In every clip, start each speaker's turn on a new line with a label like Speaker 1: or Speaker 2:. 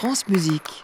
Speaker 1: France Musique.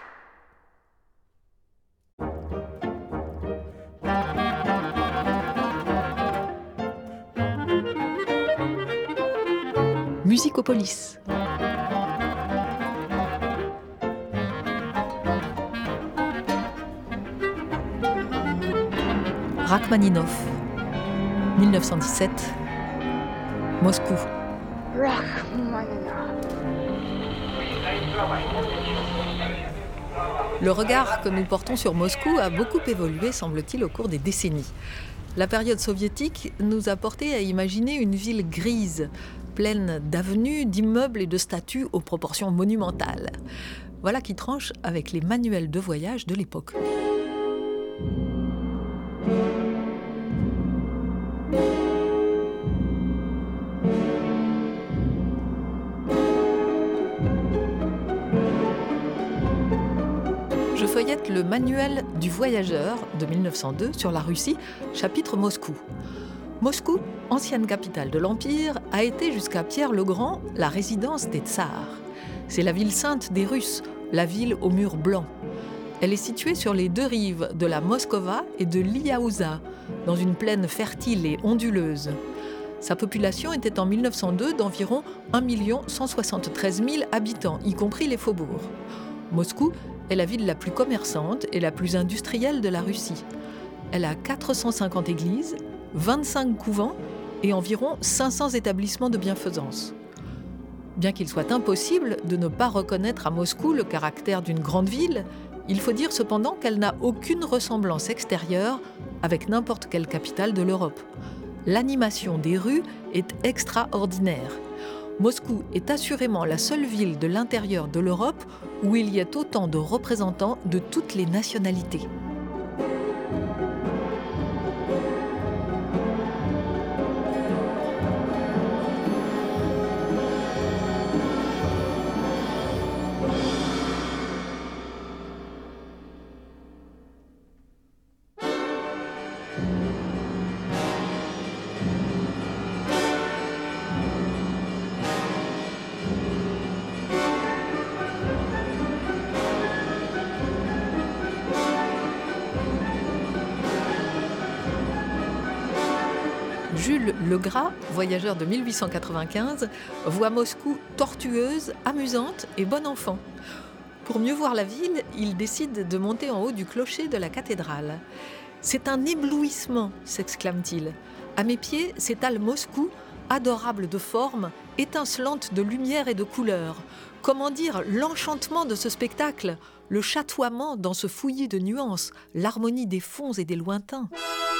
Speaker 1: Musicopolis. Rachmaninov, 1917, Moscou. Le regard que nous portons sur Moscou a beaucoup évolué, semble-t-il, au cours des décennies. La période soviétique nous a porté à imaginer une ville grise, pleine d'avenues, d'immeubles et de statues aux proportions monumentales. Voilà qui tranche avec les manuels de voyage de l'époque. Je feuillette le manuel du voyageur de 1902 sur la Russie, chapitre Moscou. Moscou, ancienne capitale de l'Empire, a été jusqu'à Pierre le Grand la résidence des tsars. C'est la ville sainte des Russes, la ville aux murs blancs. Elle est située sur les deux rives de la Moskova et de l'Iaouza, dans une plaine fertile et onduleuse. Sa population était en 1902 d'environ 1 173 000 habitants, y compris les faubourgs. Moscou est la ville la plus commerçante et la plus industrielle de la Russie. Elle a 450 églises, 25 couvents et environ 500 établissements de bienfaisance. Bien qu'il soit impossible de ne pas reconnaître à Moscou le caractère d'une grande ville, il faut dire cependant qu'elle n'a aucune ressemblance extérieure avec n'importe quelle capitale de l'Europe. L'animation des rues est extraordinaire. Moscou est assurément la seule ville de l'intérieur de l'Europe où il y ait autant de représentants de toutes les nationalités. Jules Legras, voyageur de 1895, voit Moscou tortueuse, amusante et bon enfant. Pour mieux voir la ville, il décide de monter en haut du clocher de la cathédrale. « C'est un éblouissement !» s'exclame-t-il. « À mes pieds s'étale Moscou, adorable de forme, étincelante de lumière et de couleurs. Comment dire l'enchantement de ce spectacle, le chatoiement dans ce fouillis de nuances, l'harmonie des fonds et des lointains. »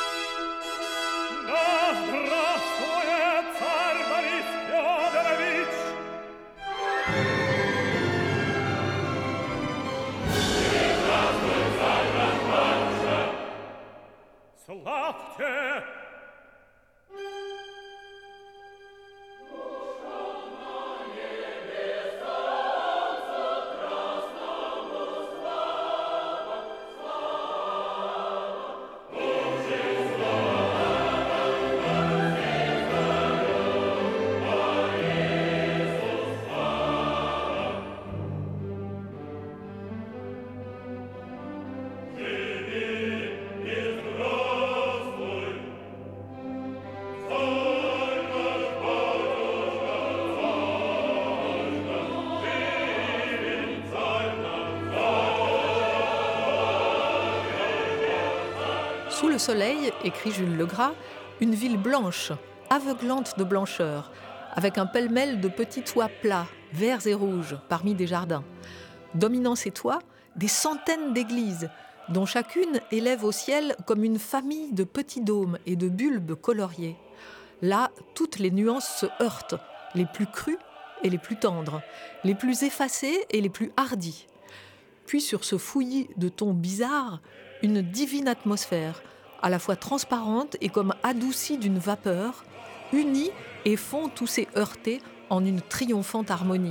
Speaker 1: Sous le soleil, écrit Jules Legras, une ville blanche, aveuglante de blancheur, avec un pêle-mêle de petits toits plats, verts et rouges, parmi des jardins. Dominant ces toits, des centaines d'églises, dont chacune élève au ciel comme une famille de petits dômes et de bulbes coloriés. Là, toutes les nuances se heurtent, les plus crues et les plus tendres, les plus effacées et les plus hardies. Puis sur ce fouillis de tons bizarres, une divine atmosphère, à la fois transparente et comme adoucie d'une vapeur, unie et font tous ces heurtés en une triomphante harmonie.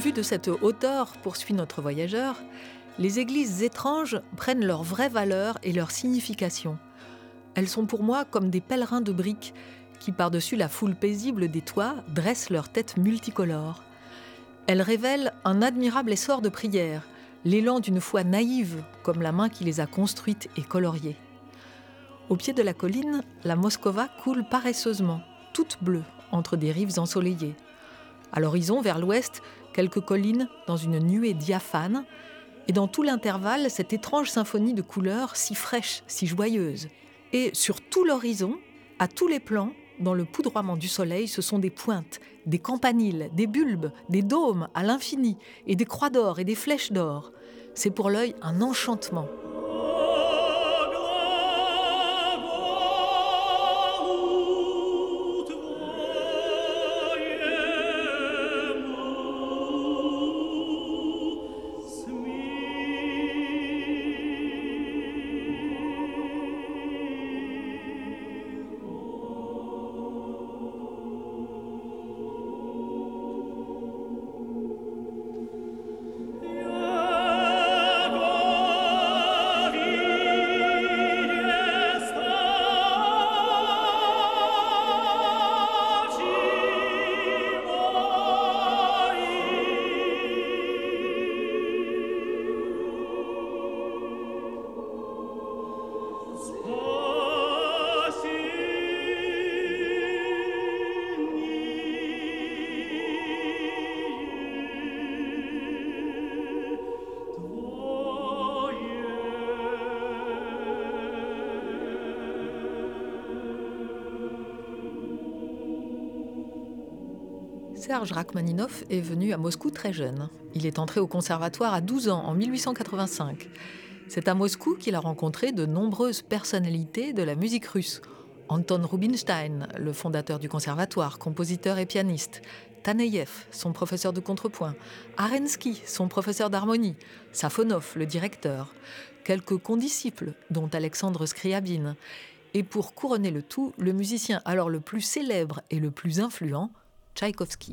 Speaker 1: Vu de cette hauteur, poursuit notre voyageur, les églises étranges prennent leur vraie valeur et leur signification. Elles sont pour moi comme des pèlerins de briques qui, par-dessus la foule paisible des toits, dressent leurs têtes multicolores. Elles révèlent un admirable essor de prière, l'élan d'une foi naïve, comme la main qui les a construites et coloriées. Au pied de la colline, la Moskova coule paresseusement, toute bleue, entre des rives ensoleillées. À l'horizon, vers l'ouest, quelques collines dans une nuée diaphane, et dans tout l'intervalle, cette étrange symphonie de couleurs si fraîche, si joyeuse. Et sur tout l'horizon, à tous les plans, dans le poudroiement du soleil, ce sont des pointes, des campaniles, des bulbes, des dômes à l'infini, et des croix d'or et des flèches d'or. C'est pour l'œil un enchantement. Serge Rachmaninov est venu à Moscou très jeune. Il est entré au conservatoire à 12 ans, en 1885. C'est à Moscou qu'il a rencontré de nombreuses personnalités de la musique russe. Anton Rubinstein, le fondateur du conservatoire, compositeur et pianiste. Taneïev, son professeur de contrepoint. Arensky, son professeur d'harmonie. Safonov, le directeur. Quelques condisciples, dont Alexandre Scriabine. Et pour couronner le tout, le musicien alors le plus célèbre et le plus influent, Tchaïkovski.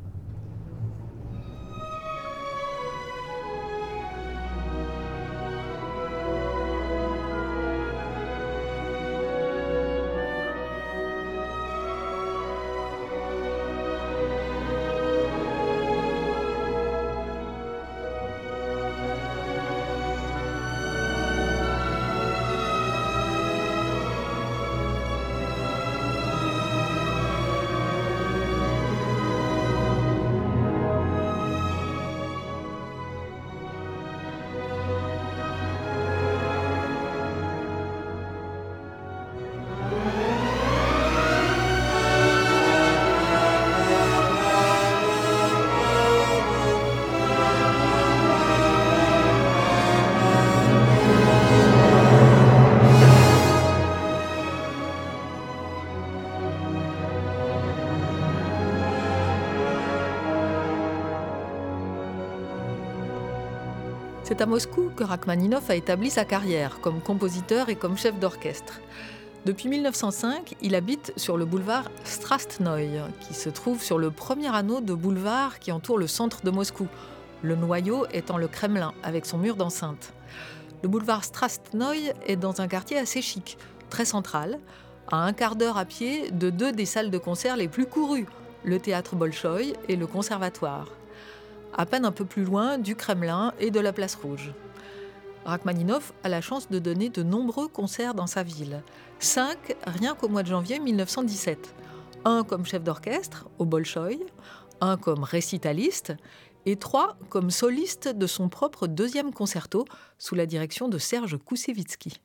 Speaker 1: C'est à Moscou que Rachmaninov a établi sa carrière comme compositeur et comme chef d'orchestre. Depuis 1905, il habite sur le boulevard Strastnoï, qui se trouve sur le premier anneau de boulevard qui entoure le centre de Moscou, le noyau étant le Kremlin, avec son mur d'enceinte. Le boulevard Strastnoï est dans un quartier assez chic, très central, à un quart d'heure à pied de deux des salles de concert les plus courues, le théâtre Bolchoï et le conservatoire. À peine un peu plus loin du Kremlin et de la Place Rouge. Rachmaninov a la chance de donner de nombreux concerts dans sa ville. 5 rien qu'au mois de janvier 1917. Un comme chef d'orchestre au Bolchoï, un comme récitaliste et 3 comme soliste de son propre deuxième concerto sous la direction de Serge Koussevitzky.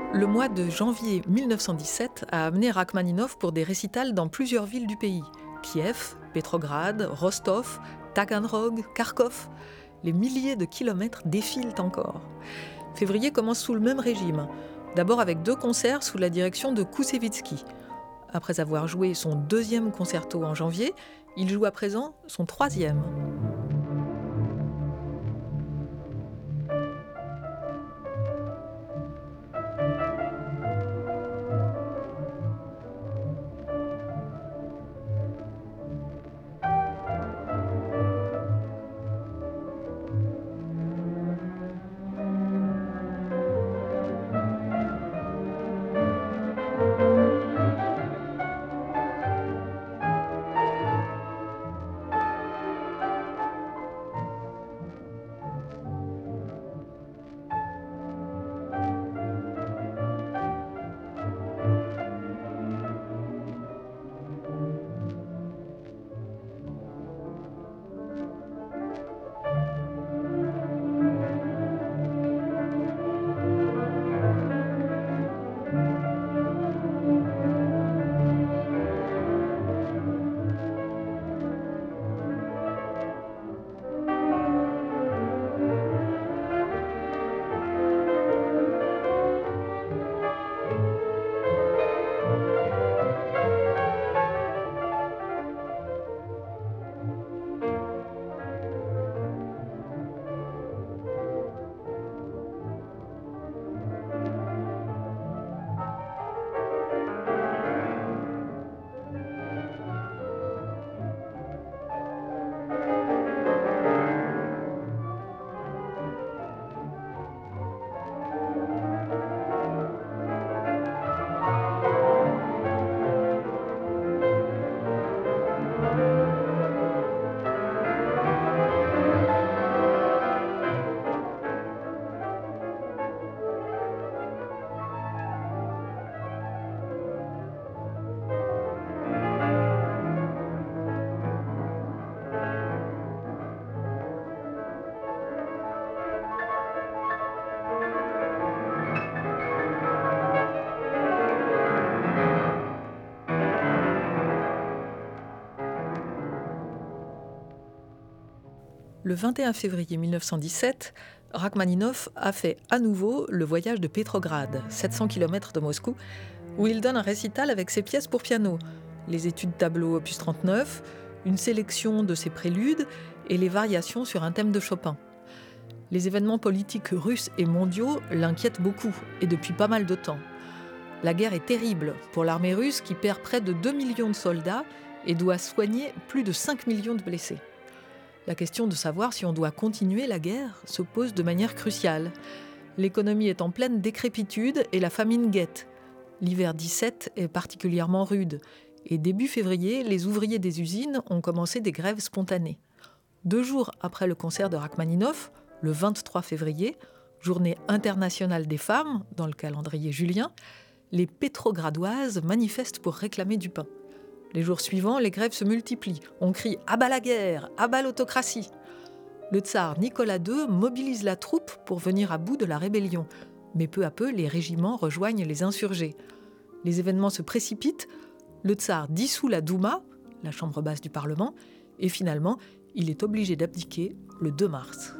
Speaker 1: Le mois de janvier 1917 a amené Rachmaninov pour des récitals dans plusieurs villes du pays. Kiev, Petrograd, Rostov, Taganrog, Kharkov. Les milliers de kilomètres défilent encore. Février commence sous le même régime. D'abord avec 2 concerts sous la direction de Koussevitzky. Après avoir joué son 2e concerto en janvier, il joue à présent son 3e. Le 21 février 1917, Rachmaninov a fait à nouveau le voyage de Petrograd, 700 km de Moscou, où il donne un récital avec ses pièces pour piano, les études tableau opus 39, une sélection de ses préludes et les variations sur un thème de Chopin. Les événements politiques russes et mondiaux l'inquiètent beaucoup, et depuis pas mal de temps. La guerre est terrible pour l'armée russe qui perd près de 2 millions de soldats et doit soigner plus de 5 millions de blessés. La question de savoir si on doit continuer la guerre se pose de manière cruciale. L'économie est en pleine décrépitude et la famine guette. L'hiver 17 est particulièrement rude et début février, les ouvriers des usines ont commencé des grèves spontanées. 2 jours après le concert de Rachmaninov, le 23 février, journée internationale des femmes dans le calendrier julien, les Pétrogradoises manifestent pour réclamer du pain. Les jours suivants, les grèves se multiplient. On crie « à bas la guerre, à bas l'autocratie ». Le tsar Nicolas II mobilise la troupe pour venir à bout de la rébellion. Mais peu à peu, les régiments rejoignent les insurgés. Les événements se précipitent. Le tsar dissout la Douma, la chambre basse du Parlement, et finalement, il est obligé d'abdiquer le 2 mars.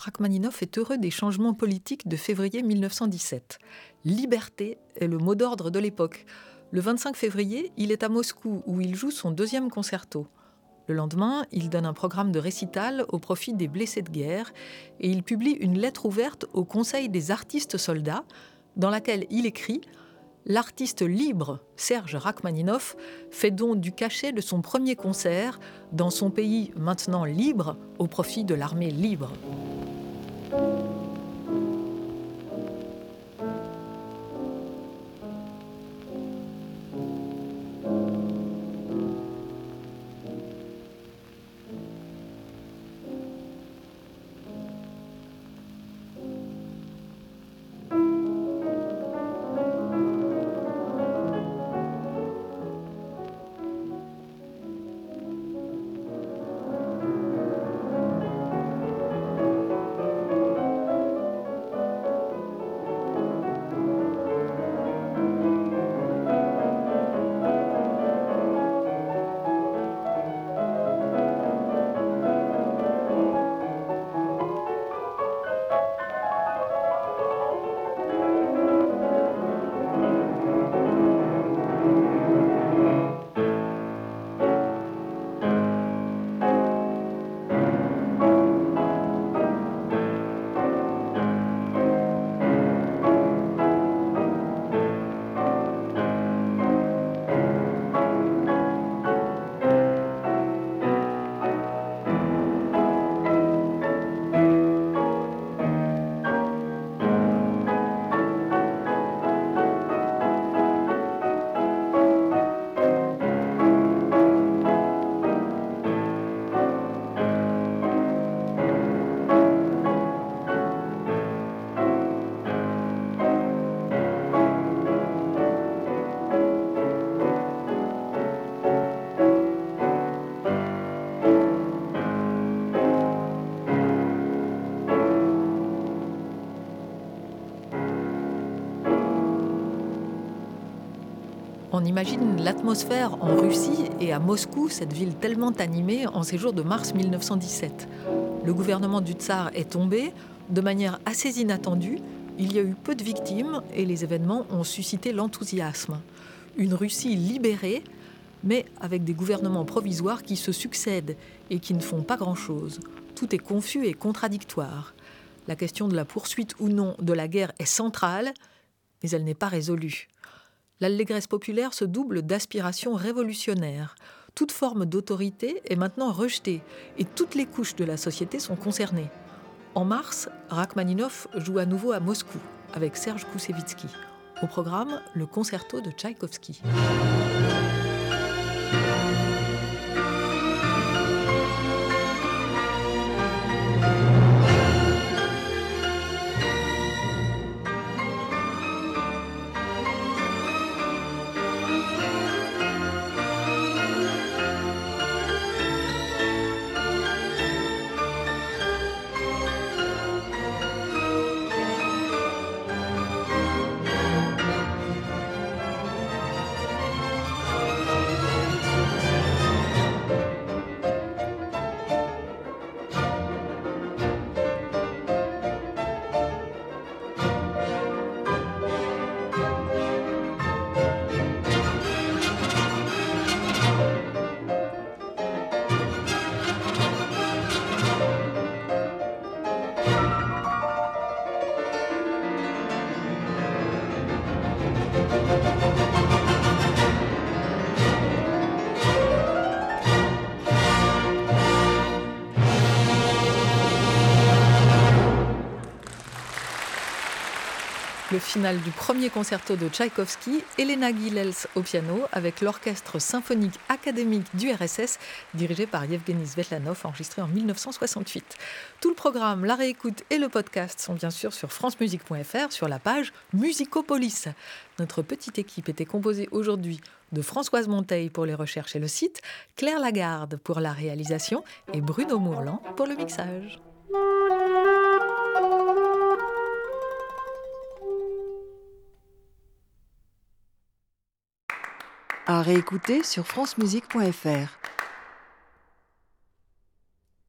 Speaker 1: Rachmaninov est heureux des changements politiques de février 1917. Liberté est le mot d'ordre de l'époque. Le 25 février, il est à Moscou où il joue son 2e concerto. Le lendemain, il donne un programme de récital au profit des blessés de guerre et il publie une lettre ouverte au Conseil des artistes soldats dans laquelle il écrit « L'artiste libre, Serge Rachmaninov, fait don du cachet de son premier concert dans son pays maintenant libre au profit de l'armée libre ». On imagine l'atmosphère en Russie et à Moscou, cette ville tellement animée en ces jours de mars 1917. Le gouvernement du tsar est tombé de manière assez inattendue. Il y a eu peu de victimes et les événements ont suscité l'enthousiasme. Une Russie libérée, mais avec des gouvernements provisoires qui se succèdent et qui ne font pas grand-chose. Tout est confus et contradictoire. La question de la poursuite ou non de la guerre est centrale, mais elle n'est pas résolue. L'allégresse populaire se double d'aspirations révolutionnaires. Toute forme d'autorité est maintenant rejetée et toutes les couches de la société sont concernées. En mars, Rachmaninov joue à nouveau à Moscou avec Serge Koussevitzky. Au programme, le concerto de Tchaïkovski. Le final du premier concerto de Tchaïkovski, Elena Gilels au piano avec l'Orchestre symphonique académique du RSS dirigé par Yevgeny Svetlanov, enregistré en 1968. Tout le programme, la réécoute et le podcast sont bien sûr sur francemusique.fr sur la page Musicopolis. Notre petite équipe était composée aujourd'hui de Françoise Monteil pour les recherches et le site, Claire Lagarde pour la réalisation et Bruno Mourlan pour le mixage.
Speaker 2: À réécouter sur francemusique.fr.